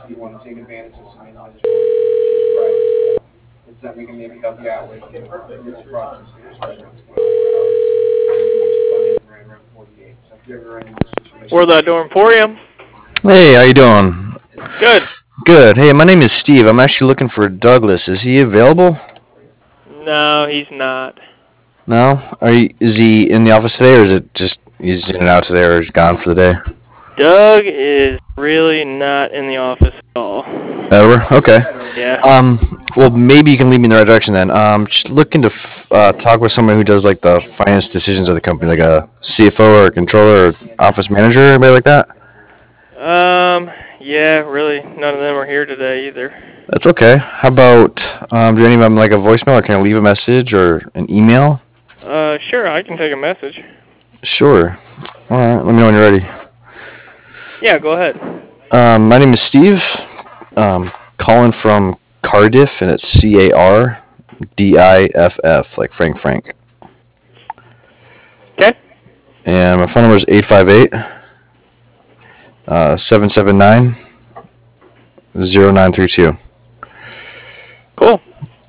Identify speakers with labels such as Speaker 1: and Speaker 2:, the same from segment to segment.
Speaker 1: if you want to take advantage of some intelligent cheap price. It's something we can maybe help you out with the approval process for your spreader as well. You just come in right around 48. So if you ever run into a situation,
Speaker 2: Or the Door Emporium.
Speaker 3: Hey, how you doing?
Speaker 2: Good.
Speaker 3: Good. Hey, my name is Steve. I'm actually looking for Douglas. Is he available?
Speaker 2: No, he's not.
Speaker 3: No? Is he in the office today, or is it just he's in and out today, or he's gone for the day?
Speaker 2: Doug is really not in the office at all.
Speaker 3: Over? Okay.
Speaker 2: Yeah.
Speaker 3: Well, maybe you can lead me in the right direction then. Just looking to talk with someone who does like the finance decisions of the company, like a CFO or a controller or office manager, anybody like that.
Speaker 2: Yeah, really, none of them are here today either.
Speaker 3: That's okay. How about do any of them like a voicemail, or can I leave a message or an email?
Speaker 2: Sure, I can take a message.
Speaker 3: Sure. All right. Let me know when you're ready.
Speaker 2: Yeah, go ahead.
Speaker 3: My name is Steve. Calling from Cardiff, and it's Cardiff, like Frank.
Speaker 2: Okay.
Speaker 3: And my phone number is 858 779 0932.
Speaker 2: Cool.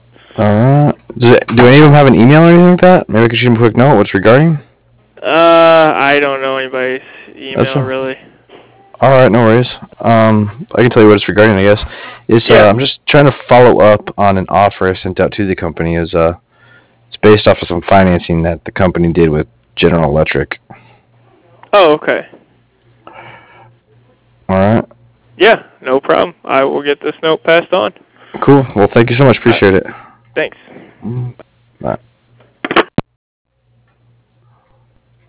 Speaker 3: Do any of them have an email or anything like that? Maybe I could shoot them a quick note. What's regarding?
Speaker 2: I don't know anybody's email really.
Speaker 3: All right, no worries. I can tell you what it's regarding, I guess. I'm just trying to follow up on an offer I sent out to the company. It's based off of some financing that the company did with General Electric.
Speaker 2: Oh, okay.
Speaker 3: All right.
Speaker 2: Yeah, no problem. I will get this note passed on.
Speaker 3: Cool. Well, thank you so much. Appreciate it.
Speaker 2: Thanks.
Speaker 3: Bye.